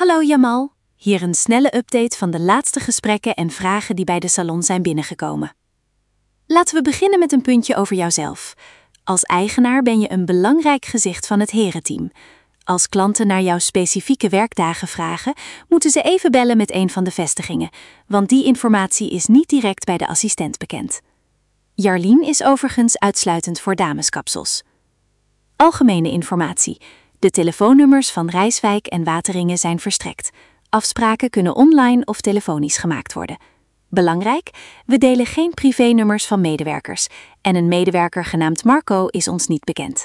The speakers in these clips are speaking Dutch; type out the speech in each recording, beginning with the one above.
Hallo Jamal, hier een snelle update van de laatste gesprekken en vragen die bij de salon zijn binnengekomen. Laten we beginnen met een puntje over jouzelf. Als eigenaar ben je een belangrijk gezicht van het herenteam. Als klanten naar jouw specifieke werkdagen vragen, moeten ze even bellen met een van de vestigingen, want die informatie is niet direct bij de assistent bekend. Jarlien is overigens uitsluitend voor dameskapsels. Algemene informatie. De telefoonnummers van Rijswijk en Wateringen zijn verstrekt. Afspraken kunnen online of telefonisch gemaakt worden. Belangrijk, we delen geen privénummers van medewerkers en een medewerker genaamd Marco is ons niet bekend.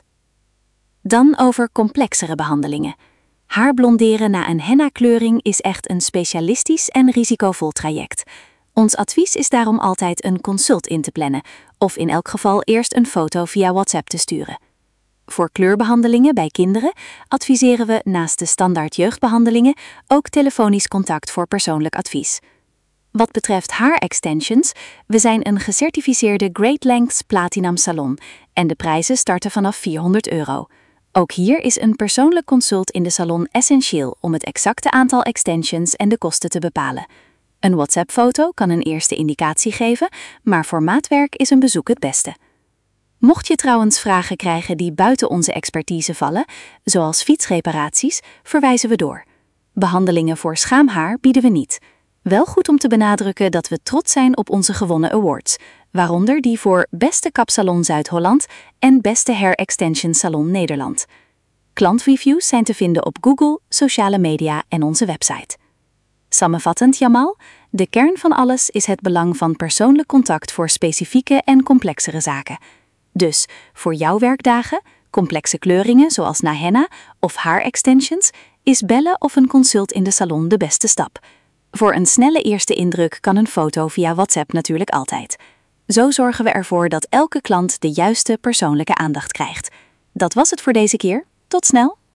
Dan over complexere behandelingen. Haar blonderen na een henna-kleuring is echt een specialistisch en risicovol traject. Ons advies is daarom altijd een consult in te plannen of in elk geval eerst een foto via WhatsApp te sturen. Voor kleurbehandelingen bij kinderen adviseren we naast de standaard jeugdbehandelingen ook telefonisch contact voor persoonlijk advies. Wat betreft haar-extensions, we zijn een gecertificeerde Great Lengths Platinum salon en de prijzen starten vanaf €400. Ook hier is een persoonlijk consult in de salon essentieel om het exacte aantal extensions en de kosten te bepalen. Een WhatsApp-foto kan een eerste indicatie geven, maar voor maatwerk is een bezoek het beste. Mocht je trouwens vragen krijgen die buiten onze expertise vallen, zoals fietsreparaties, verwijzen we door. Behandelingen voor schaamhaar bieden we niet. Wel goed om te benadrukken dat we trots zijn op onze gewonnen awards, waaronder die voor Beste Kapsalon Zuid-Holland en Beste Hair Extension Salon Nederland. Klantreviews zijn te vinden op Google, sociale media en onze website. Samenvattend, Jamal, de kern van alles is het belang van persoonlijk contact voor specifieke en complexere zaken. Dus voor jouw werkdagen, complexe kleuringen zoals na henna of haar-extensions, is bellen of een consult in de salon de beste stap. Voor een snelle eerste indruk kan een foto via WhatsApp natuurlijk altijd. Zo zorgen we ervoor dat elke klant de juiste persoonlijke aandacht krijgt. Dat was het voor deze keer. Tot snel!